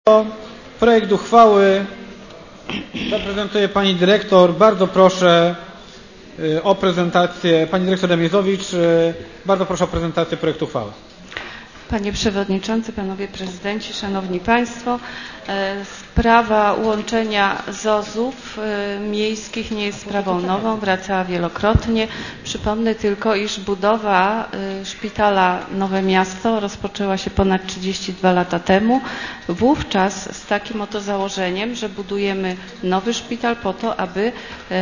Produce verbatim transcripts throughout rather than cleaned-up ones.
Projekt uchwały zaprezentuje pani dyrektor. Bardzo proszę o prezentację. Pani dyrektor Demiezowicz, bardzo proszę o prezentację projektu uchwały. Panie Przewodniczący, Panowie Prezydenci, Szanowni Państwo, sprawa łączenia zozów miejskich nie jest sprawą nową, wracała wielokrotnie. Przypomnę tylko, iż budowa szpitala Nowe Miasto rozpoczęła się ponad trzydzieści dwa lata temu. Wówczas z takim oto założeniem, że budujemy nowy szpital po to, aby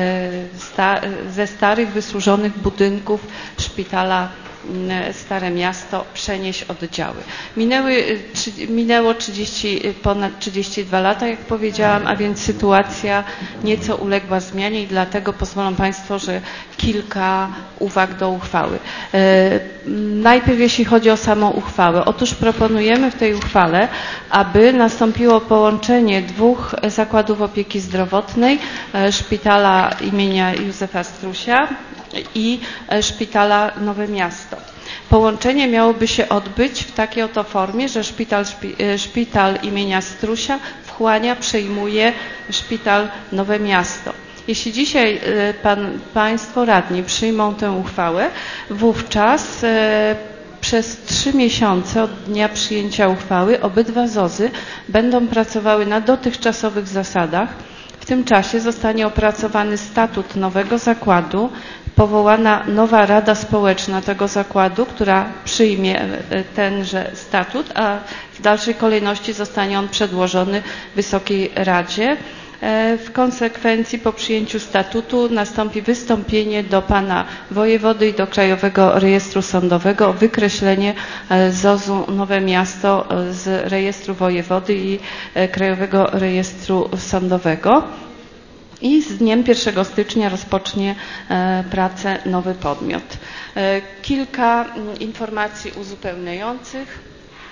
ze starych, wysłużonych budynków szpitala Stare Miasto przenieść oddziały. Minęły, minęło trzydzieści, ponad trzydzieści dwa lata, jak powiedziałam, a więc sytuacja nieco uległa zmianie i dlatego pozwolą Państwo, że kilka uwag do uchwały. Najpierw jeśli chodzi o samą uchwałę. Otóż proponujemy w tej uchwale, aby nastąpiło połączenie dwóch zakładów opieki zdrowotnej, szpitala imienia Józefa Strusia i szpitala Nowe Miasto. Połączenie miałoby się odbyć w takiej oto formie, że szpital, szpital imienia Strusia wchłania, przejmuje szpital Nowe Miasto. Jeśli dzisiaj pan, Państwo radni przyjmą tę uchwałę, wówczas przez trzy miesiące od dnia przyjęcia uchwały obydwa zozy będą pracowały na dotychczasowych zasadach. W tym czasie zostanie opracowany statut nowego zakładu, powołana nowa Rada Społeczna tego zakładu, która przyjmie tenże statut, a w dalszej kolejności zostanie on przedłożony Wysokiej Radzie. W konsekwencji po przyjęciu statutu nastąpi wystąpienie do pana wojewody i do Krajowego Rejestru Sądowego o wykreślenie zozu Nowe Miasto z rejestru wojewody i Krajowego Rejestru Sądowego. I z dniem pierwszego stycznia rozpocznie pracę nowy podmiot. Kilka informacji uzupełniających.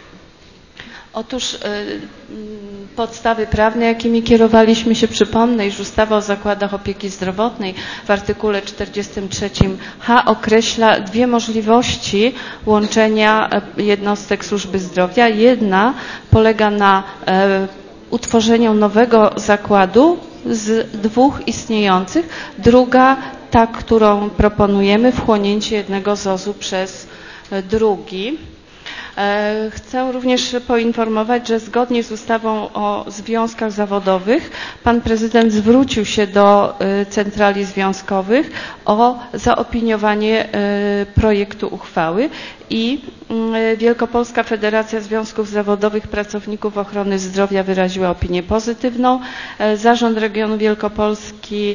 Otóż podstawy prawne, jakimi kierowaliśmy się, przypomnę, iż ustawa o zakładach opieki zdrowotnej w artykule czterdziestym trzecim H określa dwie możliwości łączenia jednostek służby zdrowia. Jedna polega na utworzeniu nowego zakładu z dwóch istniejących, druga, ta, którą proponujemy, wchłonięcie jednego zozu przez drugi. Chcę również poinformować, że zgodnie z ustawą o związkach zawodowych pan prezydent zwrócił się do centrali związkowych o zaopiniowanie projektu uchwały i Wielkopolska Federacja Związków Zawodowych Pracowników Ochrony Zdrowia wyraziła opinię pozytywną. Zarząd Regionu Wielkopolski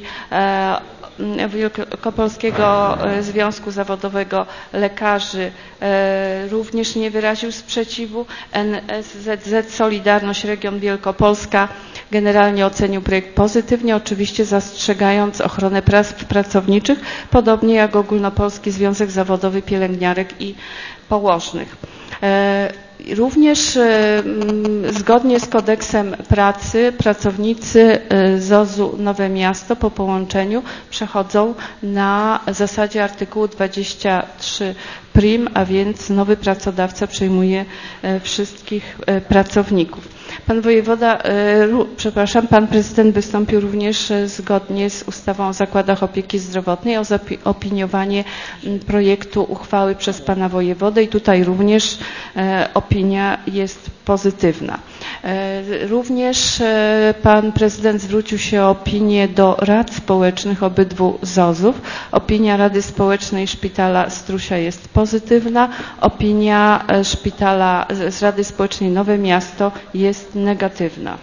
Wielkopolskiego Związku Zawodowego Lekarzy również nie wyraził sprzeciwu. N S Z Z Solidarność Region Wielkopolska generalnie ocenił projekt pozytywnie, oczywiście zastrzegając ochronę praw pracowniczych, podobnie jak Ogólnopolski Związek Zawodowy Pielęgniarek i Położnych. Również zgodnie z kodeksem pracy pracownicy zozu Nowe Miasto po połączeniu przechodzą na zasadzie artykułu dwudziestego trzeciego prim, a więc nowy pracodawca przejmuje wszystkich pracowników. Pan wojewoda, przepraszam, pan prezydent wystąpił również zgodnie z ustawą o zakładach opieki zdrowotnej o zaopiniowanie projektu uchwały przez pana wojewodę i tutaj również opinia jest pozytywna. Również pan prezydent zwrócił się o opinię do rad społecznych obydwu zozów. Opinia Rady Społecznej Szpitala Strusia jest pozytywna. Opinia szpitala z Rady Społecznej Nowe Miasto jest negatywna.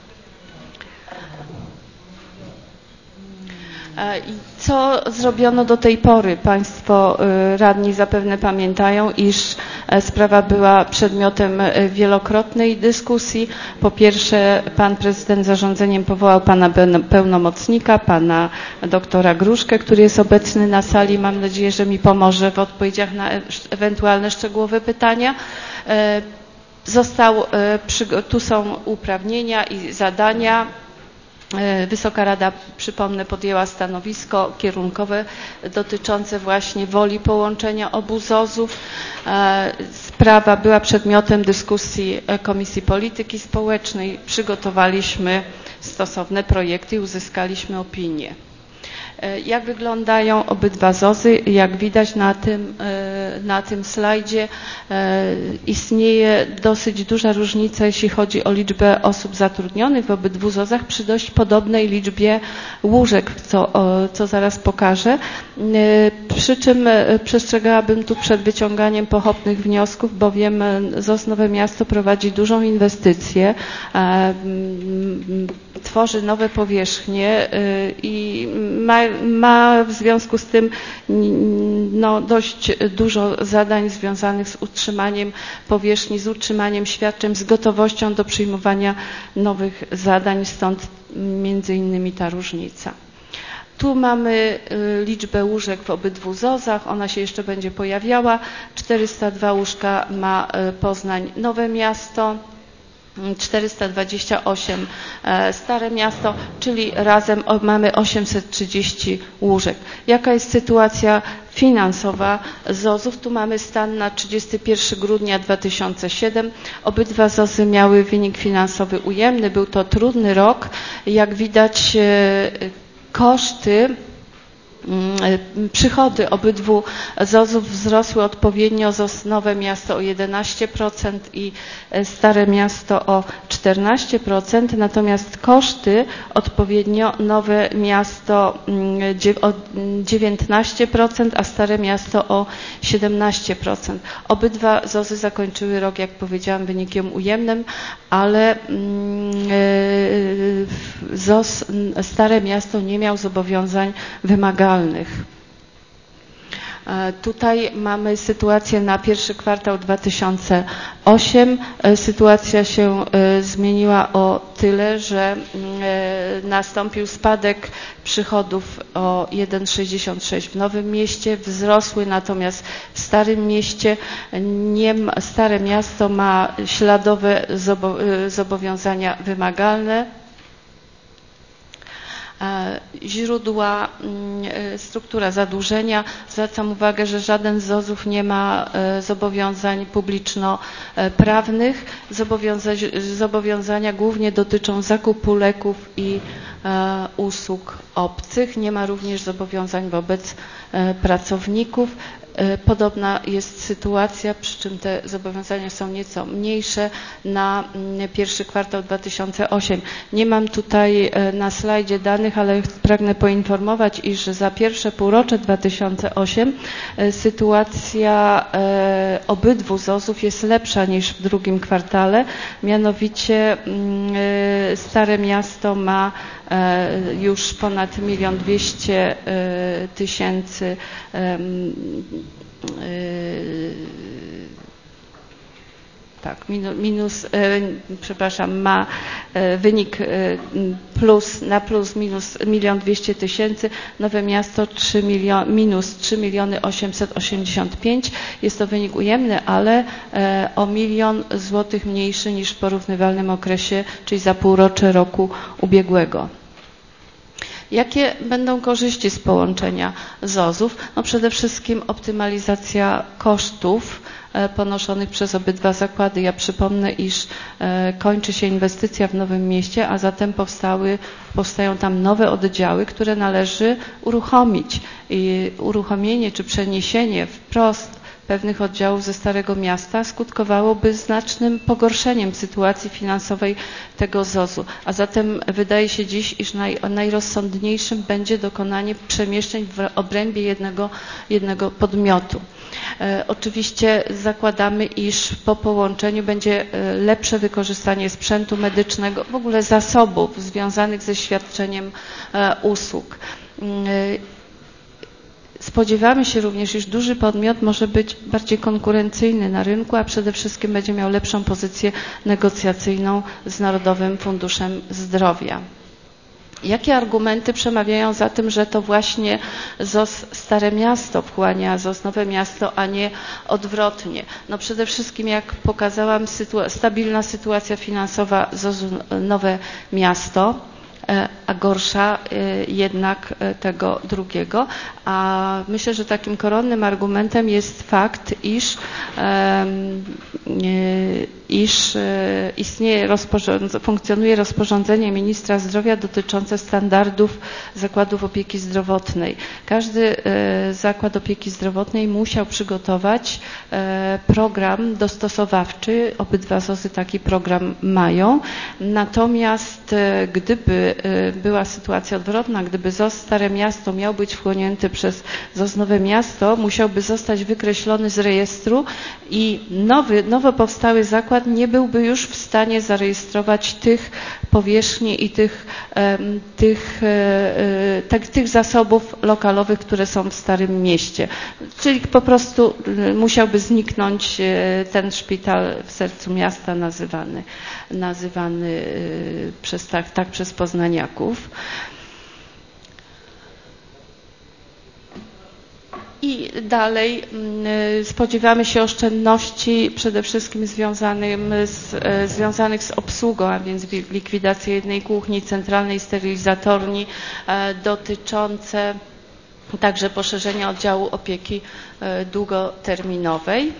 Co zrobiono do tej pory? Państwo radni zapewne pamiętają, iż sprawa była przedmiotem wielokrotnej dyskusji. Po pierwsze, pan prezydent zarządzeniem powołał pana pełnomocnika, pana doktora Gruszkę, który jest obecny na sali. Mam nadzieję, że mi pomoże w odpowiedziach na ewentualne szczegółowe pytania. Został, tu są uprawnienia i zadania Wysoka Rada, przypomnę, podjęła stanowisko kierunkowe dotyczące właśnie woli połączenia obu zozów. Sprawa była przedmiotem dyskusji Komisji Polityki Społecznej. Przygotowaliśmy stosowne projekty i uzyskaliśmy opinię. Jak wyglądają obydwa zozy? Jak widać na tym, na tym slajdzie, istnieje dosyć duża różnica, jeśli chodzi o liczbę osób zatrudnionych w obydwu zozach przy dość podobnej liczbie łóżek, co, co zaraz pokażę. Przy czym przestrzegałabym tu przed wyciąganiem pochopnych wniosków, bowiem Z O Z Nowe Miasto prowadzi dużą inwestycję, tworzy nowe powierzchnie i ma, ma w związku z tym no, dość dużo zadań związanych z utrzymaniem powierzchni, z utrzymaniem świadczeń, z gotowością do przyjmowania nowych zadań, stąd między innymi ta różnica. Tu mamy liczbę łóżek w obydwu zozach, ona się jeszcze będzie pojawiała. czterysta dwa łóżka ma Poznań Nowe Miasto, czterysta dwadzieścia osiem Stare Miasto, czyli razem mamy osiemset trzydzieści łóżek. Jaka jest sytuacja finansowa zozów? Tu mamy stan na trzydziestego pierwszego grudnia dwa tysiące siódmego. Obydwa zozy miały wynik finansowy ujemny. Był to trudny rok. Jak widać, koszty, przychody obydwu zozów wzrosły odpowiednio. Z O Z Nowe Miasto o jedenaście procent i Stare Miasto o czternaście procent, natomiast koszty odpowiednio Nowe Miasto o dziewiętnaście procent, a Stare Miasto o siedemnaście procent. Obydwa zozy zakończyły rok, jak powiedziałam, wynikiem ujemnym, ale Z O Z Stare Miasto nie miał zobowiązań wymagalnych. Tutaj mamy sytuację na pierwszy kwartał dwa tysiące ósmego. Sytuacja się zmieniła o tyle, że nastąpił spadek przychodów o jeden przecinek sześćdziesiąt sześć w Nowym Mieście, wzrosły natomiast w Starym Mieście. Nie, Stare Miasto ma śladowe zobowiązania wymagalne. Źródła, struktura zadłużenia. Zwracam uwagę, że żaden z zozów nie ma zobowiązań publiczno-prawnych. Zobowiązania głównie dotyczą zakupu leków i usług obcych. Nie ma również zobowiązań wobec pracowników. Podobna jest sytuacja, przy czym te zobowiązania są nieco mniejsze, na pierwszy kwartał dwa tysiące ósmego. Nie mam tutaj na slajdzie danych, ale pragnę poinformować, iż za pierwsze półrocze dwa tysiące ósmego sytuacja obydwu zozów jest lepsza niż w drugim kwartale. Mianowicie Stare Miasto ma już ponad milion dwieście tysięcy tak, minus, minus przepraszam, ma wynik plus, na plus minus milion dwieście tysięcy, Nowe Miasto trzy miliony, minus trzy miliony osiemset osiemdziesiąt pięć. Jest to wynik ujemny, ale o milion złotych mniejszy niż w porównywalnym okresie, czyli za półrocze roku ubiegłego. Jakie będą korzyści z połączenia zozów? No przede wszystkim optymalizacja kosztów ponoszonych przez obydwa zakłady. Ja przypomnę, iż kończy się inwestycja w Nowym Mieście, a zatem powstały, powstają tam nowe oddziały, które należy uruchomić. I uruchomienie czy przeniesienie wprost pewnych oddziałów ze Starego Miasta skutkowałoby znacznym pogorszeniem sytuacji finansowej tego zozu. A zatem wydaje się dziś, iż naj, najrozsądniejszym będzie dokonanie przemieszczeń w obrębie jednego, jednego podmiotu. E, oczywiście zakładamy, iż po połączeniu będzie lepsze wykorzystanie sprzętu medycznego, w ogóle zasobów związanych ze świadczeniem e, usług. E, Spodziewamy się również, iż duży podmiot może być bardziej konkurencyjny na rynku, a przede wszystkim będzie miał lepszą pozycję negocjacyjną z Narodowym Funduszem Zdrowia. Jakie argumenty przemawiają za tym, że to właśnie Z O Z Stare Miasto wchłania Z O Z Nowe Miasto, a nie odwrotnie? No przede wszystkim, jak pokazałam, sytua- stabilna sytuacja finansowa Z O Z Nowe Miasto. a gorsza jednak tego drugiego. A myślę, że takim koronnym argumentem jest fakt, iż, iż istnieje rozporządzenie, funkcjonuje rozporządzenie ministra zdrowia dotyczące standardów zakładów opieki zdrowotnej. Każdy zakład opieki zdrowotnej musiał przygotować program dostosowawczy. Obydwa ZOZ-y taki program mają. Natomiast gdyby była sytuacja odwrotna, gdyby ZOZ Stare Miasto miał być wchłonięty przez ZOZ Nowe Miasto, musiałby zostać wykreślony z rejestru i nowy, nowo powstały zakład nie byłby już w stanie zarejestrować tych powierzchni i tych, tych, tych, tych zasobów lokalowych, które są w Starym Mieście. Czyli po prostu musiałby zniknąć ten szpital w sercu miasta nazywany, nazywany przez, tak, tak przez poznaniaków. I dalej spodziewamy się oszczędności przede wszystkim związanych z, związanych z obsługą, a więc likwidację jednej kuchni, centralnej sterylizatorni, dotyczące także poszerzenia oddziału opieki długoterminowej.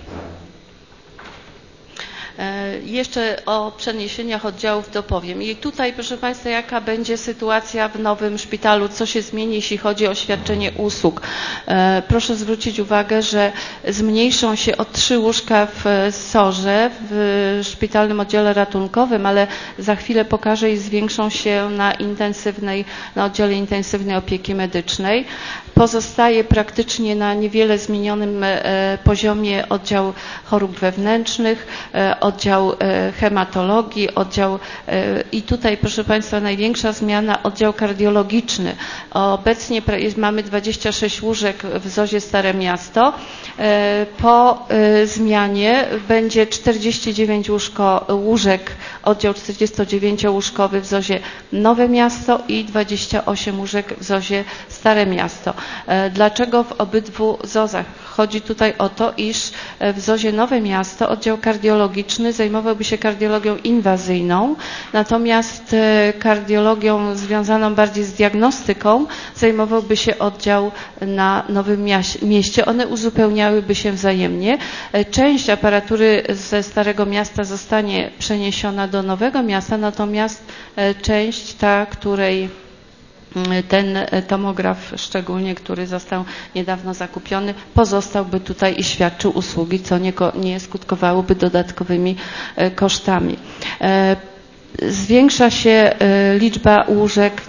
Jeszcze o przeniesieniach oddziałów dopowiem. I tutaj, proszę Państwa, jaka będzie sytuacja w nowym szpitalu, co się zmieni, jeśli chodzi o świadczenie usług. Proszę zwrócić uwagę, że zmniejszą się o trzy łóżka w Sorze, w szpitalnym oddziale ratunkowym, ale za chwilę pokażę i zwiększą się na intensywnej, na oddziale intensywnej opieki medycznej. Pozostaje praktycznie na niewiele zmienionym poziomie oddział chorób wewnętrznych, oddział hematologii, oddział i tutaj, proszę Państwa, największa zmiana, oddział kardiologiczny. Obecnie mamy dwadzieścia sześć łóżek w zozie Stare Miasto. Po zmianie będzie czterdzieści dziewięć łóżko, łóżek, oddział czterdziestodziewięciołóżkowy w zozie Nowe Miasto i dwadzieścia osiem łóżek w zozie Stare Miasto. Dlaczego w obydwu zozach? Chodzi tutaj o to, iż w zozie Nowe Miasto oddział kardiologiczny zajmowałby się kardiologią inwazyjną, natomiast kardiologią związaną bardziej z diagnostyką zajmowałby się oddział na Nowym Mieście. One uzupełniałyby się wzajemnie. Część aparatury ze Starego Miasta zostanie przeniesiona do Nowego Miasta, natomiast część ta, której ten tomograf szczególnie, który został niedawno zakupiony, pozostałby tutaj i świadczył usługi, co nie, nie skutkowałoby dodatkowymi kosztami. Zwiększa się liczba łóżek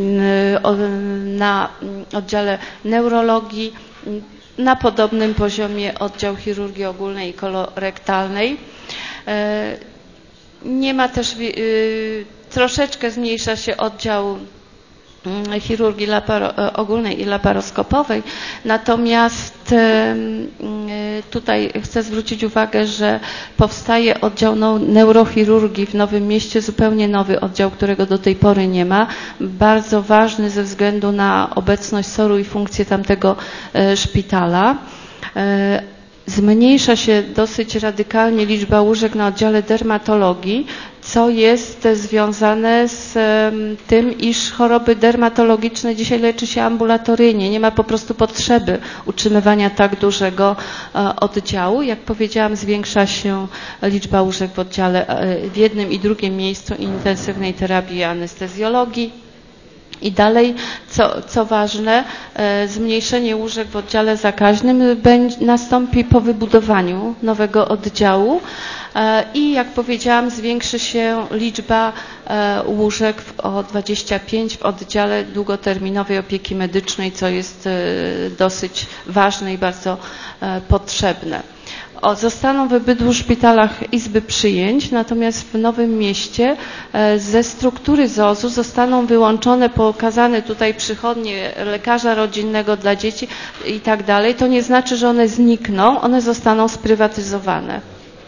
na oddziale neurologii, na podobnym poziomie oddział chirurgii ogólnej i kolorektalnej. Nie ma też, troszeczkę zmniejsza się oddział chirurgii laparo, ogólnej i laparoskopowej. Natomiast tutaj chcę zwrócić uwagę, że powstaje oddział neurochirurgii w Nowym Mieście, zupełnie nowy oddział, którego do tej pory nie ma. Bardzo ważny ze względu na obecność soru i funkcję tamtego szpitala. Zmniejsza się dosyć radykalnie liczba łóżek na oddziale dermatologii, co jest związane z tym, iż choroby dermatologiczne dzisiaj leczy się ambulatoryjnie. Nie ma po prostu potrzeby utrzymywania tak dużego oddziału. Jak powiedziałam, zwiększa się liczba łóżek w oddziale w jednym i drugim miejscu intensywnej terapii i anestezjologii. I dalej, co, co ważne, zmniejszenie łóżek w oddziale zakaźnym będzie, nastąpi po wybudowaniu nowego oddziału i jak powiedziałam, zwiększy się liczba łóżek o dwadzieścia pięć w oddziale długoterminowej opieki medycznej, co jest dosyć ważne i bardzo potrzebne. O, zostaną w obydwu szpitalach izby przyjęć, natomiast w Nowym Mieście ze struktury zosu zostaną wyłączone, pokazane tutaj przychodnie lekarza rodzinnego dla dzieci i tak dalej. To nie znaczy, że one znikną, one zostaną sprywatyzowane.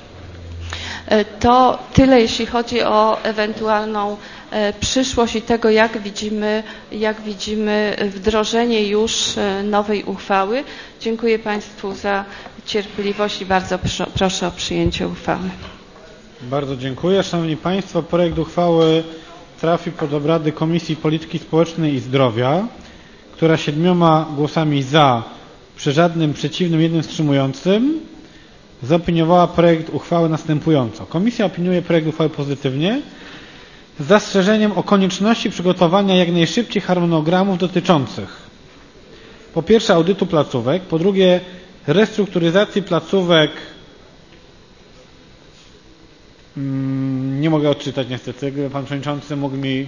To tyle, jeśli chodzi o ewentualną przyszłość i tego, jak widzimy, jak widzimy wdrożenie już nowej uchwały. Dziękuję Państwu za cierpliwość i bardzo proszę o przyjęcie uchwały. Bardzo dziękuję. Szanowni Państwo, projekt uchwały trafi pod obrady Komisji Polityki Społecznej i Zdrowia, która siedmioma głosami za, przy żadnym przeciwnym, jednym wstrzymującym, zaopiniowała projekt uchwały następująco. Komisja opiniuje projekt uchwały pozytywnie, z zastrzeżeniem o konieczności przygotowania jak najszybciej harmonogramów dotyczących po pierwsze audytu placówek, po drugie restrukturyzacji placówek. Hmm, nie mogę odczytać niestety, gdyby pan przewodniczący mógł mi...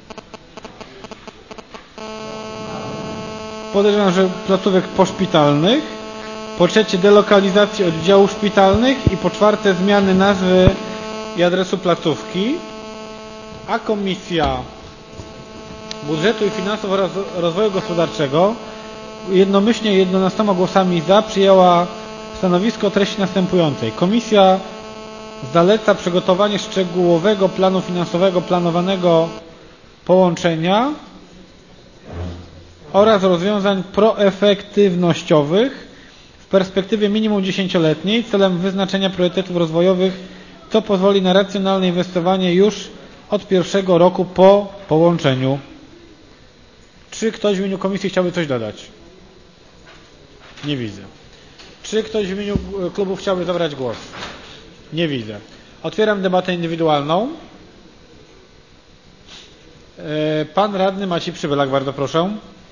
Podejrzewam, że placówek poszpitalnych, po trzecie delokalizacji oddziałów szpitalnych i po czwarte zmiany nazwy i adresu placówki, a Komisja Budżetu i Finansów oraz Rozwoju Gospodarczego jednomyślnie jedenastoma głosami za przyjęła stanowisko o treści następującej. Komisja zaleca przygotowanie szczegółowego planu finansowego planowanego połączenia oraz rozwiązań proefektywnościowych w perspektywie minimum dziesięcioletniej celem wyznaczenia priorytetów rozwojowych, co pozwoli na racjonalne inwestowanie już od pierwszego roku po połączeniu. Czy ktoś w imieniu komisji chciałby coś dodać? Nie widzę. Czy ktoś w imieniu klubu chciałby zabrać głos? Nie widzę. Otwieram debatę indywidualną. Pan radny Maciej Przybylak, bardzo proszę.